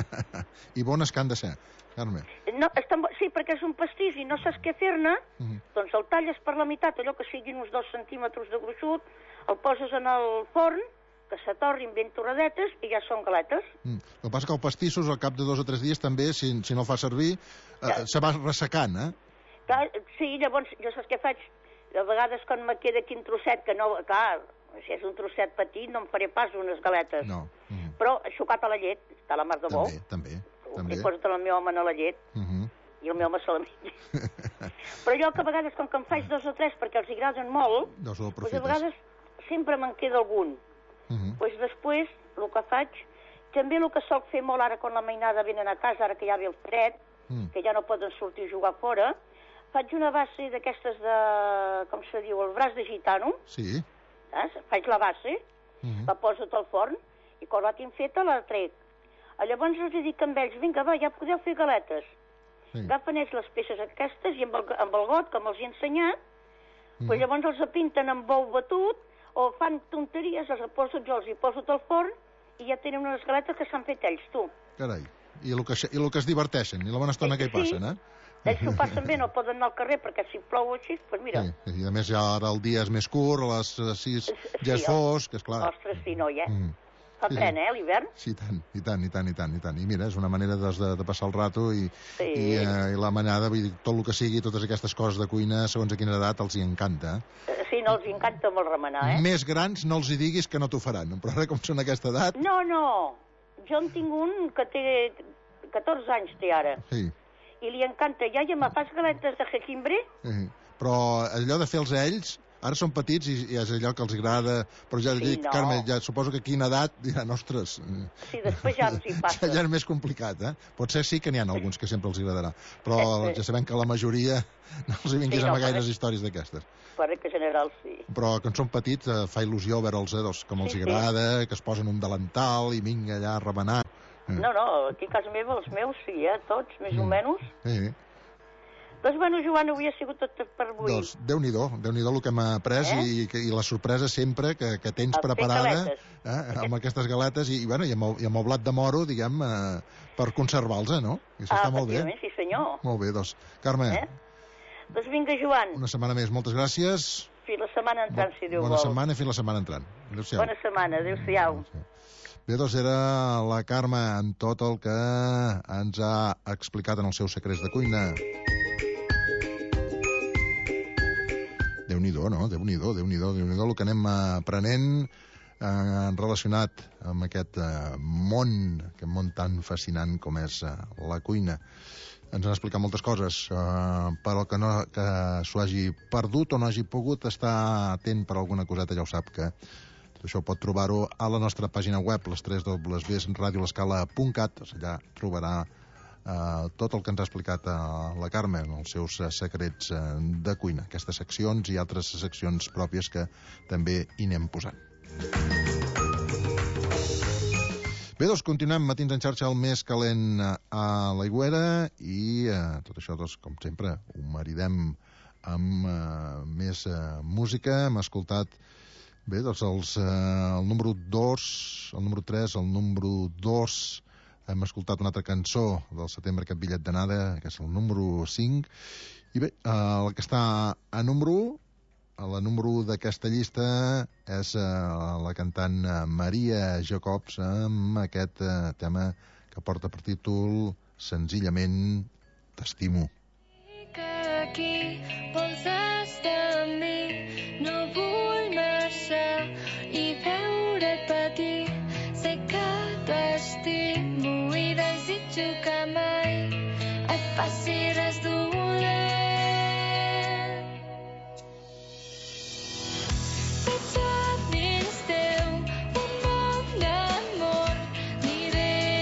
I bones que han de ser, Carme. No, estan, sí, perquè és un pastís i no saps què fer-ne, uh -huh. doncs el talles per la meitat, allò que siguin uns dos centímetres de gruixut, el poses en el forn, que s'atorrin ben torradetes i ja són galetes. Mm. El que passa que el pastissos al cap de dos o tres dies també, si, si no el fa servir, eh, ja. se va ressecant, eh? Clar, sí, llavors, jo saps què faig? A vegades quan me queda aquí un trosset, que no, clar, si és un trosset petit no em faré pas unes galetes. No. Mm. Però xocat a la llet, està la mar de bo. També, també. també. Li poso el meu home a la llet. Uh -huh. I el meu home se la menja. Però jo que a vegades, com que em faig dos o tres perquè els agraden molt, doncs pues a vegades sempre me'n queda algun. Uh -huh. Pues després, el que faig, també el que soc fer molt ara quan la mainada venen a casa, ara que ja ve el fred, uh-huh. que ja no poden sortir a jugar fora, faig una base d'aquestes de, com se diu, el braç de gitano. Sí. Saps? Faig la base, uh-huh. la poso al forn, i quan la tinc feta la trec. Llavors els dic amb ells, vinga, va, ja podeu fer galetes. Sí. Agafen ells les peces aquestes i amb el, amb el got, com els he ensenyat, uh-huh. pues llavors els apinten amb bou batut, o fan tonteries, els poso jo, els hi poso al forn, i ja tenen unes galetes que s'han fet ells, tu. Carai, i el que, i el que es diverteixen, i la bona estona sí, que hi passen, sí. eh? Ells s'ho passen bé, no poden anar al carrer, perquè si plou així, doncs mira. Sí, i a més ja ara el dia és més curt, a les sis sí, ja és fosc, esclar. Ostres, sí, no, ja. Mm. Fa pren, eh, l'hivern? Sí, i tant, i tant, i tant, i tant, i tant. I mira, és una manera de, de, de passar el rato i, sí. i, eh, i la manada, vull dir, tot el que sigui, totes aquestes coses de cuina, segons a quina edat, els hi encanta. Sí, no, els hi encanta molt remenar, eh? Més grans no els hi diguis que no t'ho faran, però ara com són aquesta edat... No, no, jo en tinc un que té catorze anys, té ara. Sí. I li encanta, ja, ja me fas galetes de jengibre? Sí. Però allò de fer-los a ells... Ara són petits i, i és allò que els agrada, però ja, sí, dic, no. Carme, ja suposo que a quina edat diran, ostres... Sí, després ja ens hi passa. Ja, ja és més complicat, eh? Potser sí que n'hi ha alguns que sempre els agradarà, però ja sabem que la majoria no els hi vinguis sí, no, amb gaires històries d'aquestes. Per que general, sí. Però que en són petits, eh, fa il·lusió veure'ls, eh, doncs, com els sí, agrada, sí. que es posen un delantal i vinga allà a remenar. No, no, aquí a casa meva, els meus sí, eh, tots, més mm. o menys. Sí. Doncs, bueno, Joan, avui ha sigut tot per avui. Doncs, Déu-n'hi-do, Déu-n'hi-do el que hem après eh? i, i la sorpresa sempre que, que tens el preparada eh, amb aquestes galetes i, i, bueno, i, amb el, i amb el blat de moro, diguem, eh, per conservar-los, eh, no? I això ah, està molt bé. Sí, senyor. Molt bé, doncs, Carme. Eh? Doncs vinga, Joan. Una setmana més, moltes gràcies. Fins la setmana entrant, si Déu vol. Bona setmana i fins la setmana entrant. Adéu-siau. Bona setmana, adéu-siau. Bé, doncs era la Carme amb tot el que ens ha explicat en els seus secrets de cuina. Déu-n'hi-do, no? Déu-n'hi-do, Déu-n'hi-do, Déu-n'hi-do el que anem aprenent eh, relacionat amb aquest eh, món, aquest món tan fascinant com és eh, la cuina. Ens han explicat moltes coses, eh, però que, no, que s'ho hagi perdut o no hagi pogut estar atent per alguna coseta, ja ho sap que tot això pot trobar-ho a la nostra pàgina web, les tres dobles ves radio l'escala punt cat, allà trobarà Uh, tot el que ens ha explicat uh, la Carme en els seus uh, secrets uh, de cuina, aquestes seccions i altres seccions pròpies que també hi anem posant. Bé, doncs continuem matins en xarxa el més calent uh, a l'Aigüera i uh, tot això, doncs, com sempre, ho maridem amb uh, més uh, música. Hem escoltat bé, doncs els, uh, el número dos, el número tres, el número dos. Hem escoltat una altra cançó del setembre, aquest bitllet d'anada, que és el número cinc. I bé, el que està a número u, la número u d'aquesta llista, és la cantant Maria Jacobs amb aquest tema que porta per títol Senzillament t'estimo. Que aquí vols estar amb mi, no vull marxar i veure't patir. Sé que t'estimo i desitjo que mai et passi res dolent. Veig a dins teu un món d'amor, aniré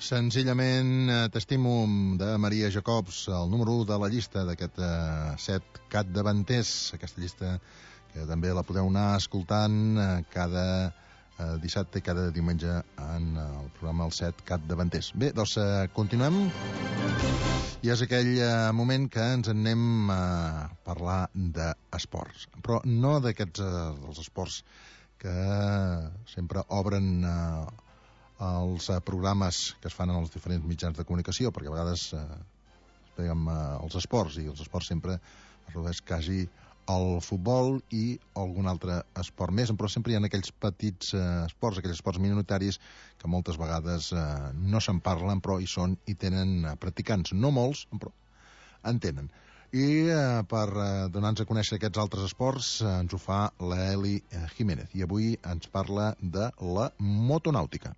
Senzillament eh, T'estimo de Maria Jacobs, el número u de la llista d'aquest eh, set capdavanters, aquesta llista que també la podeu anar escoltant eh, cada eh, dissabte i cada diumenge en el programa El set capdavanters. Bé, doncs eh, continuem i és aquell eh, moment que ens en anem a parlar d'esports, però no d'aquests eh, dels esports que sempre obren eh, els eh, programes que es fan en els diferents mitjans de comunicació, perquè a vegades eh, diguem, eh, els esports, i els esports sempre es redueix quasi al futbol i algun altre esport més, però sempre hi ha aquells petits eh, esports, aquells esports minoritaris que moltes vegades eh, no se'n parlen, però hi són i tenen eh, practicants, no molts, però en tenen. I eh, per eh, donar-nos a conèixer aquests altres esports eh, ens ho fa l'Eli eh, Jiménez, i avui ens parla de la motonàutica.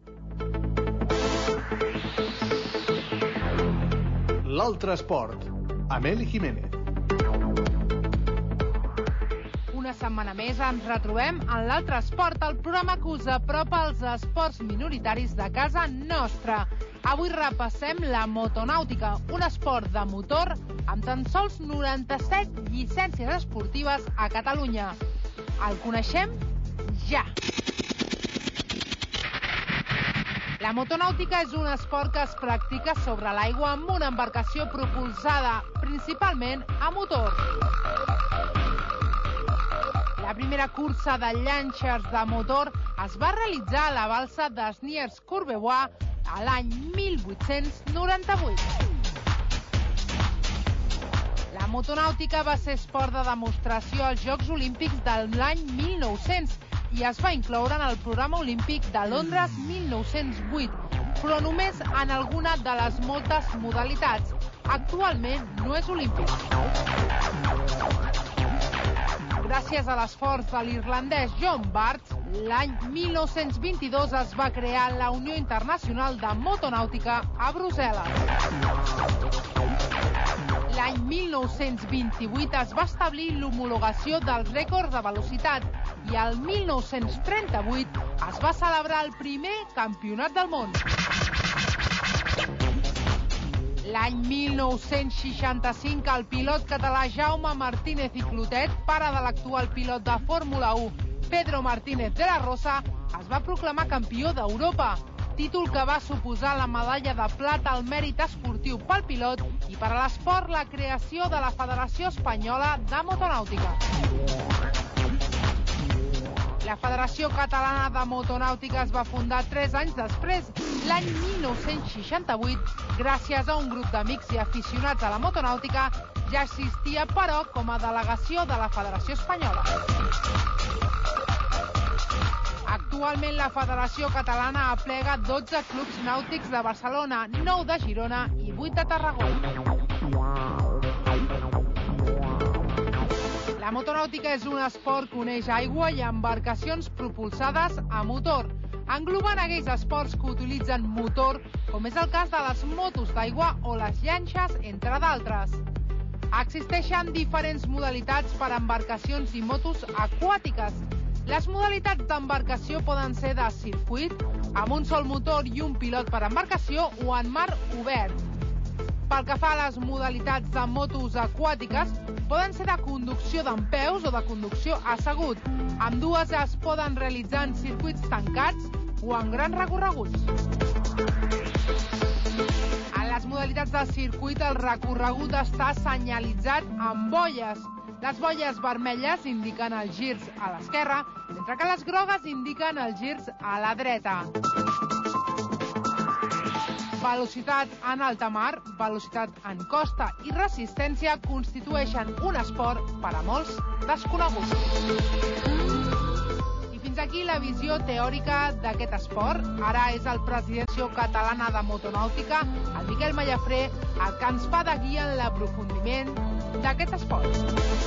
L'altre esport, amb Eli Jiménez. Una setmana més ens retrobem en l'altre esport, el programa que us apropa als esports minoritaris de casa nostra. Avui repassem la motonàutica, un esport de motor amb tan sols noranta-set llicències esportives a Catalunya. El coneixem ja! La motonàutica és un esport que es practica sobre l'aigua amb una embarcació propulsada, principalment a motor. La primera cursa de llanxes de motor es va realitzar a la balsa d'Asnières-Courbevoie a l'any mil vuit-cents noranta-vuit. La motonàutica va ser esport de demostració als Jocs Olímpics de l'any mil nou-cents i es va incloure en el programa olímpic de Londres mil nou-cents vuit, però només en alguna de les moltes modalitats. Actualment no és olímpic. Gràcies a l'esforç de l'irlandès John Barts, l'any mil nou-cents vint-i-dos es va crear la Unió Internacional de Motonàutica a Brussel·les. L'any mil nou-cents vint-i-vuit es va establir l'homologació dels rècords de velocitat i el mil nou-cents trenta-vuit es va celebrar el primer campionat del món. L'any mil nou-cents seixanta-cinc el pilot català Jaume Martínez i Clotet, pare de l'actual pilot de Fórmula u Pedro Martínez de la Rosa, es va proclamar campió d'Europa, títol que va suposar la medalla de plata al mèrit esportiu pel pilot i per a l'esport la creació de la Federació Espanyola de Motonàutica. La Federació Catalana de Motonàutica es va fundar tres anys després, l'any mil nou-cents seixanta-vuit, gràcies a un grup d'amics i aficionats a la motonàutica, ja existia, però, com a delegació de la Federació Espanyola. Actualment la Federació Catalana aplega dotze clubs nàutics de Barcelona, nou de Girona i vuit de Tarragona. La motonàutica és un esport que uneix aigua i embarcacions propulsades a motor. Engloben aquells esports que utilitzen motor, com és el cas de les motos d'aigua o les llanxes, entre d'altres. Existeixen diferents modalitats per a embarcacions i motos aquàtiques. Les modalitats d'embarcació poden ser de circuit, amb un sol motor i un pilot per embarcació, o en mar obert. Pel que fa a les modalitats de motos aquàtiques, poden ser de conducció dempeus o de conducció assegut. Ambdues es poden realitzar en circuits tancats o en grans recorreguts. En les modalitats de circuit, el recorregut està senyalitzat amb boies. Les boies vermelles indiquen els girs a l'esquerra, mentre que les grogues indiquen els girs a la dreta. Velocitat en alta mar, velocitat en costa i resistència constitueixen un esport per a molts desconegut. I fins aquí la visió teòrica d'aquest esport. Ara és el presidència catalana de motonàutica, el Miquel Mallafré, el que ens fa de guia en l'aprofundiment d'aquest esport.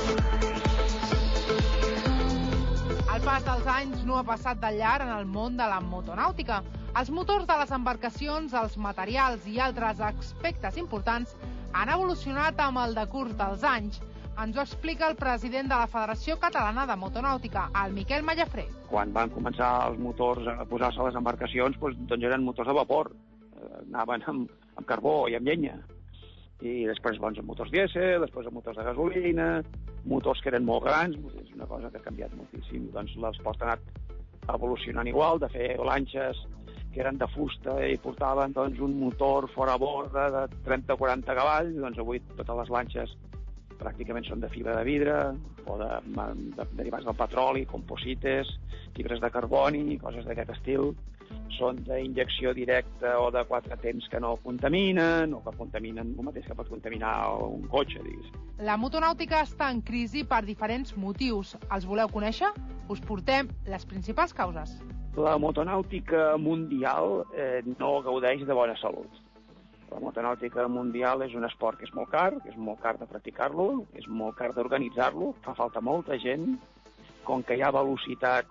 El pas dels anys no ha passat de llarg en el món de la motonàutica. Els motors de les embarcacions, els materials i altres aspectes importants han evolucionat amb el decurs dels anys. Ens ho explica el president de la Federació Catalana de Motonàutica, el Miquel Mallafré. Quan van començar els motors a posar-se a les embarcacions, doncs, doncs eren motors de vapor. anaven amb, amb carbó i amb llenya. I després doncs, amb motors dièsel, després amb motors de gasolina, motors que eren molt grans, és una cosa que ha canviat moltíssim. Doncs l'esport ha anat evolucionant igual, de fer lanxes que eren de fusta i portaven doncs, un motor fora borda de trenta o quaranta cavalls, doncs avui totes les lanxes pràcticament són de fibra de vidre o de, de, derivats del petroli, composites, fibres de carboni, coses d'aquest estil. Són d'injecció directa o de quatre temps que no contaminen o que contaminen el mateix que pot contaminar un cotxe, digues. La motonàutica està en crisi per diferents motius. Els voleu conèixer? Us portem les principals causes. La motonàutica mundial eh, no gaudeix de bona salut. La motonàutica mundial és un esport que és molt car, que és molt car de practicar-lo, és molt car d'organitzar-lo, fa falta molta gent, com que hi ha velocitat,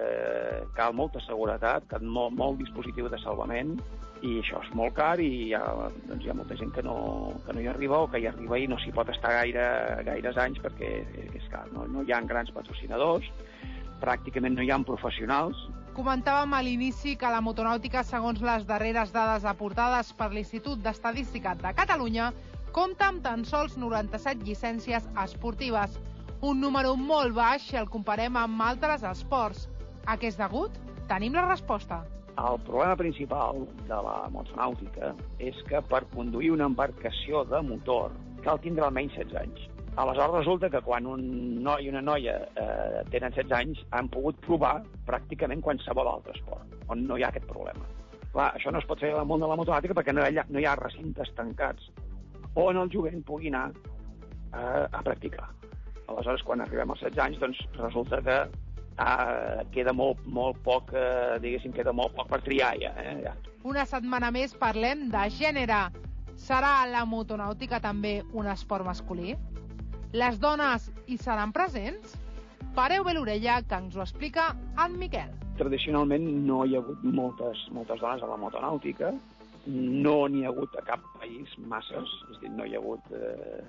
eh, cal molta seguretat, cal molt, molt dispositiu de salvament, i això és molt car i hi ha, doncs hi ha molta gent que no, que no hi arriba o que hi arriba i no s'hi pot estar gaire, gaires anys perquè és car. No, no hi ha grans patrocinadors, pràcticament no hi ha professionals. Comentàvem a l'inici que la motonàutica, segons les darreres dades aportades per l'Institut d'Estadística de Catalunya, compta amb tan sols noranta-set llicències esportives. Un número molt baix si el comparem amb altres esports. A què és degut? Tenim la resposta. El problema principal de la motonàutica és que per conduir una embarcació de motor cal tindre almenys setze anys. Aleshores resulta que quan un noi i una noia eh, tenen setze anys han pogut provar pràcticament qualsevol altre esport, on no hi ha aquest problema. Clar, això no es pot fer al món de la motonàutica perquè no hi ha, no hi ha recintes tancats on el jovent pugui anar eh, a practicar. Aleshores, quan arribem als setze anys, doncs resulta que eh, queda molt, molt poc, eh, diguéssim, queda molt poc per triar ja, eh, ja. Una setmana més parlem de gènere. Serà la motonàutica també un esport masculí? Les dones hi seran presents? Pareu bé l'orella, que ens ho explica en Miquel. Tradicionalment no hi ha hagut moltes, moltes dones a la motonàutica, no n'hi ha hagut a cap país masses, és a dir, no hi ha hagut eh,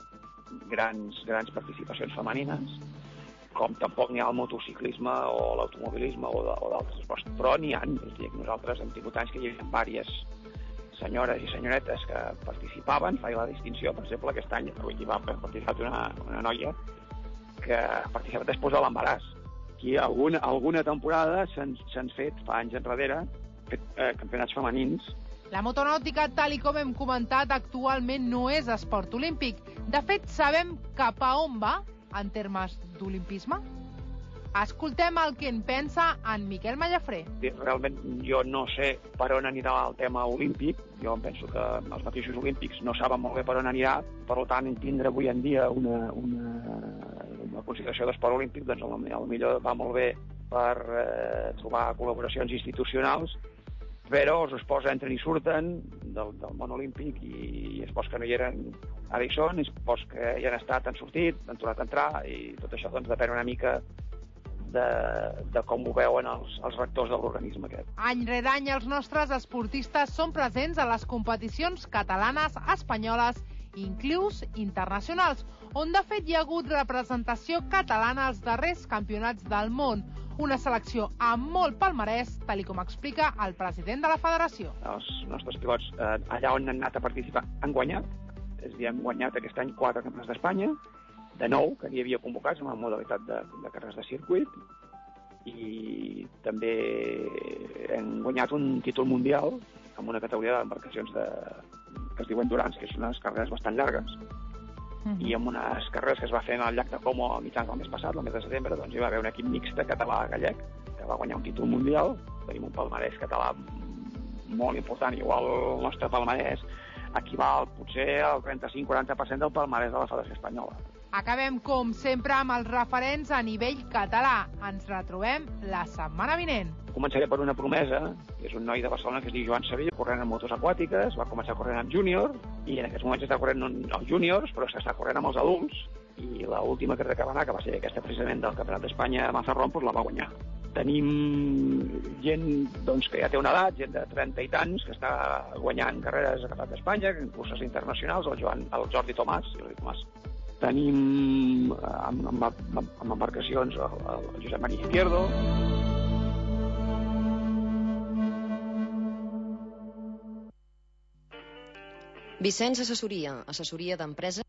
grans, grans participacions femenines, com tampoc n'hi ha el motociclisme o l'automobilisme o d'altres esports, però n'hi ha, és a dir, nosaltres hem tingut anys que hi havia diverses senyores i senyoretes que participaven, feia la distinció, per exemple, aquest any hi va participar una, una noia que ha participat després de l'embaràs. Aquí alguna, alguna temporada s'han fet, fa anys enrere, fet, eh, campionats femenins. La motonàutica, tal i com hem comentat, actualment no és esport olímpic. De fet, sabem cap a on va en termes d'olimpisme? Escoltem el que en pensa en Miquel Mallafré. Realment jo no sé per on anirà el tema olímpic. Jo em penso que els mateixos olímpics no saben molt bé per on anirà. Per tant, tindre avui en dia una, una, una consideració d'esport olímpic, doncs potser va molt bé per eh, trobar col·laboracions institucionals, però els esports entren i surten del, del món olímpic i esports que no hi eren ara hi són, esports que hi han estat, han sortit, han tornat a entrar i tot això doncs, depèn una mica De, de com ho veuen els, els rectors de l'organisme aquest. Any rere any els nostres esportistes són presents a les competicions catalanes, espanyoles i inclús internacionals, on de fet hi ha hagut representació catalana als darrers campionats del món. Una selecció amb molt palmarès, tal com explica el president de la federació. Els nostres pilots, eh, allà on han anat a participar, han guanyat. És a dir, han guanyat aquest any quatre campionats d'Espanya, de nou, que n'hi havia convocats en la modalitat de, de carreres de circuit, i també hem guanyat un títol mundial amb una categoria d'embarcacions de, que es diuen Durans, que són unes carreres bastant llargues. Mm-hmm. I amb unes carreres que es va fer al llac de Como a mitjans del mes passat, el mes de setembre, doncs hi va haver un equip mixte català-gallec que va guanyar un títol mundial. Tenim un palmarès català molt important, igual el nostre palmarès equival potser al trenta-cinc quaranta per cent del palmarès de la Federació Espanyola. Acabem, com sempre, amb els referents a nivell català. Ens retrobem la setmana vinent. Començaré per una promesa, que és un noi de Barcelona que es diu Joan Sevilla, corrent en motos aquàtiques, va començar corrent amb júnior, i en aquests moments està corrent els júniors, però s'està corrent amb els adults, i l'última carrera que va anar, que va ser aquesta precisament del Campionat d'Espanya a Mazarrón, doncs la va guanyar. Tenim gent doncs, que ja té una edat, gent de trenta i tants, que està guanyant carreres a Campionat d'Espanya, en curses internacionals, el, Joan, el Jordi Tomàs, i el Tomàs. Tenim amb, amb, amb embarcacions el, el Josep María Izquierdo, Vicenç Assessoria, assessoria d'empreses.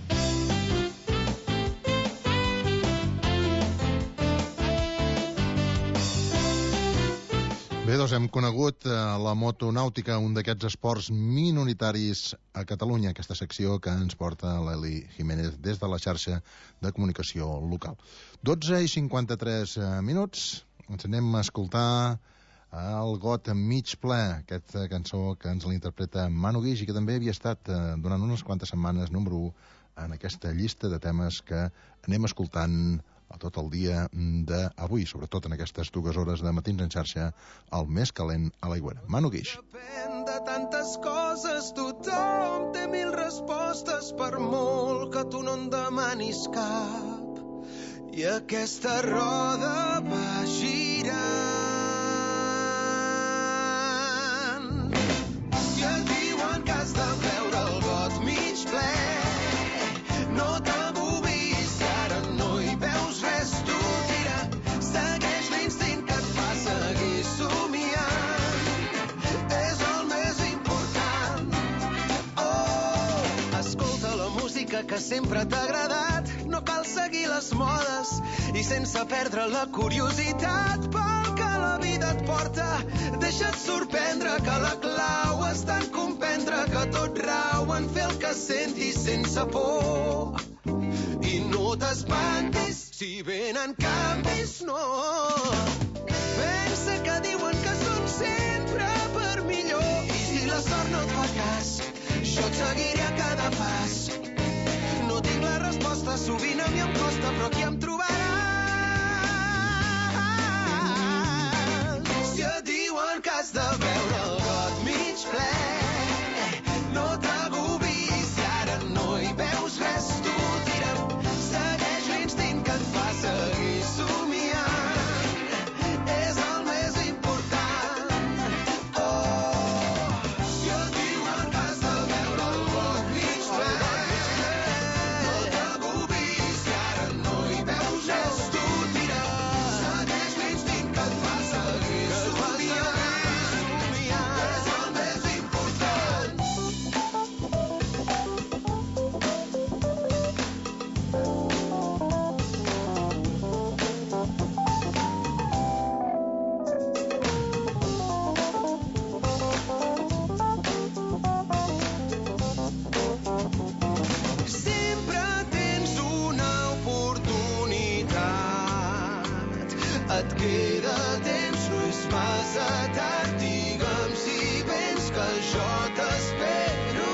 Bé, doncs hem conegut eh, la motonàutica, un d'aquests esports minoritaris a Catalunya, aquesta secció que ens porta l'Eli Jiménez des de la xarxa de comunicació local. dotze i cinquanta-tres minuts, ens anem a escoltar el got mig ple, aquesta cançó que ens l'interpreta Manu Guix i que també havia estat eh, durant unes quantes setmanes número u en aquesta llista de temes que anem escoltant a tot el dia d'avui, sobretot en aquestes dues hores de matins en xarxa, el més calent a l'Aigüera. Manu Guix. Depèn de tantes coses, tothom té mil respostes, per molt que tu no en demanis cap. I aquesta roda va girant. I et diuen que has de veure el got mig ple. No t'abovis, ara no hi veus res, tu tira. Segueix l'instint que et fa seguir somiant. És el més important. Oh, escolta la música que sempre t'ha agradat. No cal seguir les modes i sense perdre la curiositat pel que la vida et porta. Deixa't sorprendre que la clau està en comprendre que tot rau en fer el que sentis sense por. I no t'espantis si venen canvis, no. Pensa que diuen que són sempre per millor. I si la sort no et fa cas, jo et seguiré a cada pas. No tinc la resposta, sovint a mi em costa, però aquí em trobaràs. Si et diuen que has de veure el got mig ple, no t'agobis, si ara no hi veus res, tu tira'm. Segueix l'instint que et fa seguir somiant. És el més important. Oh, si et diuen que has de veure el got mig ple, et queda temps, no és massa tard, digue'm si vens que jo t'espero.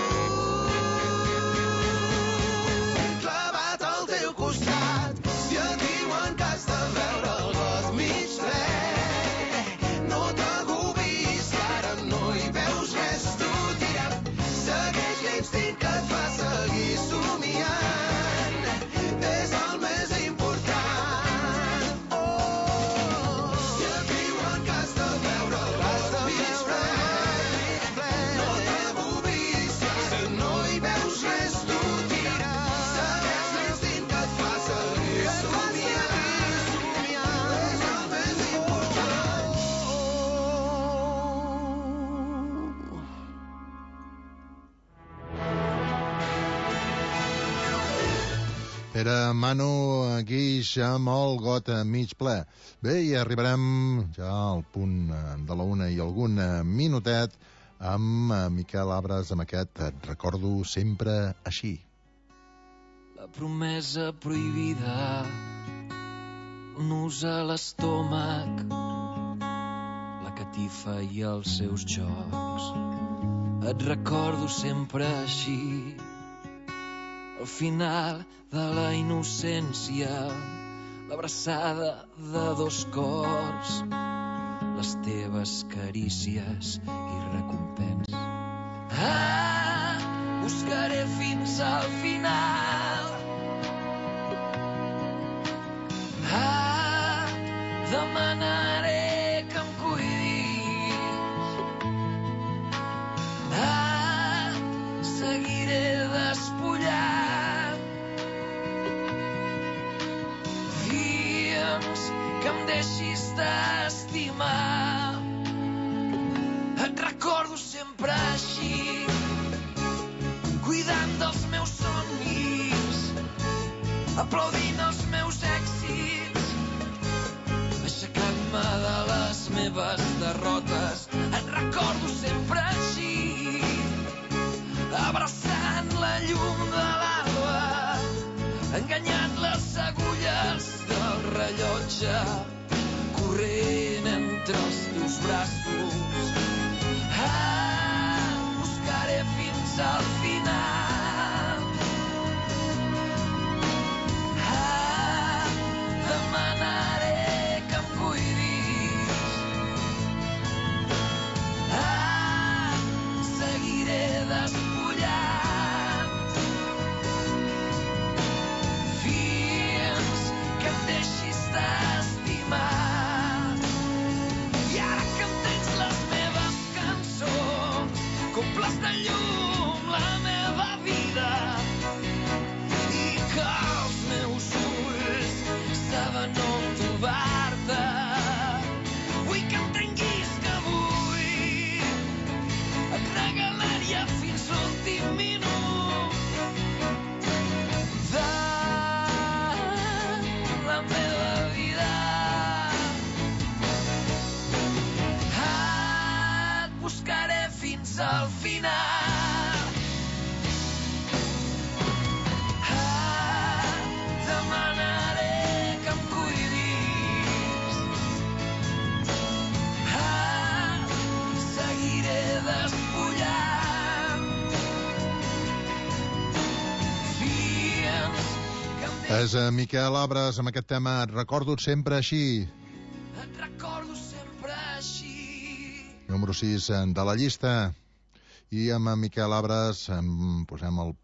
Clavat al teu costat, si et diuen que has de veure el got mig ple, no t'agobis, ara no hi veus res, tu tira'm. Segueix l'instint que et fa seguir somiant, és el més important. Era Manu Guix amb el got mig ple. Bé, i arribarem ja al punt de la una i algun minutet amb Miquel Abres, amb aquest Et recordo sempre així. La promesa prohibida, un nus a l'estómac, la catifa i els seus jocs. Et recordo sempre així, al final de la innocència, l'abraçada de dos cors, les teves carícies i recompenses. Ah, buscaré fins al final. Ah, demanaré que em cuidis. Ah, seguiré despullant. Digue'ms que em deixis d'estimar. Et recordo sempre així. aplaudint els meus èxits, aixecant-me de les meves derrotes. Et recordo sempre així, abraçant la llum de l'alba, enganyant les agulles del rellotge, corrent entre els teus braços. Ah, buscaré fins al final. Ah, demanaré que em cuidis. Ah, seguiré despullant fins que em deixis d'estimar. I ara que em tens les meves cançons, comples de llum la meva vida, i que els meus ulls saben on trobar-te. Vull que entenguis que avui et regalaria fins l'últim minut de la meva vida. Ah, et buscaré fins al final. Ah, demanaré que em cuidis. Ah, seguiré despullant fins que em És eh, Miquel Abres amb aquest tema Et recordo sempre així. et recordo sempre així. Número sis de la llista. I amb en Miquel Abres em posem el